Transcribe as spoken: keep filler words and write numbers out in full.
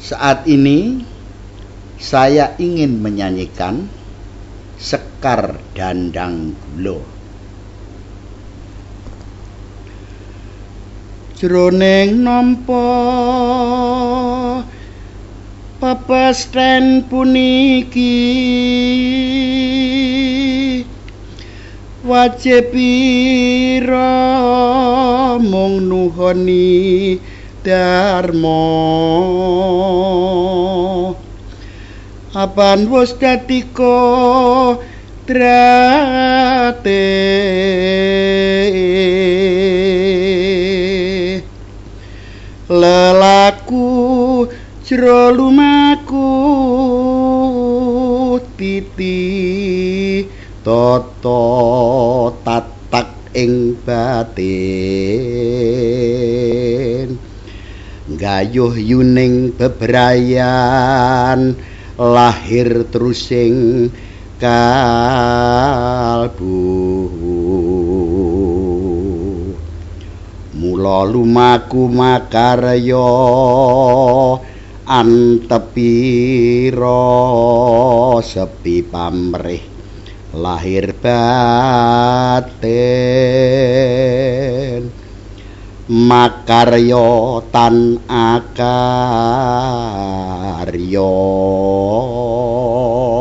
Saat ini saya ingin menyanyikan Sekar Dandang Gula. Jroning nampa pepesthen puniki wajib pira mung nuhoni dharma apan wis dadi kodrate lelaku jero lumaku titi tata tatak ing batin gayuh yuning bebrayan lahir terusing kalbu mula lumaku makarya antepira sepi pamrih lahir batin makarya tan akarya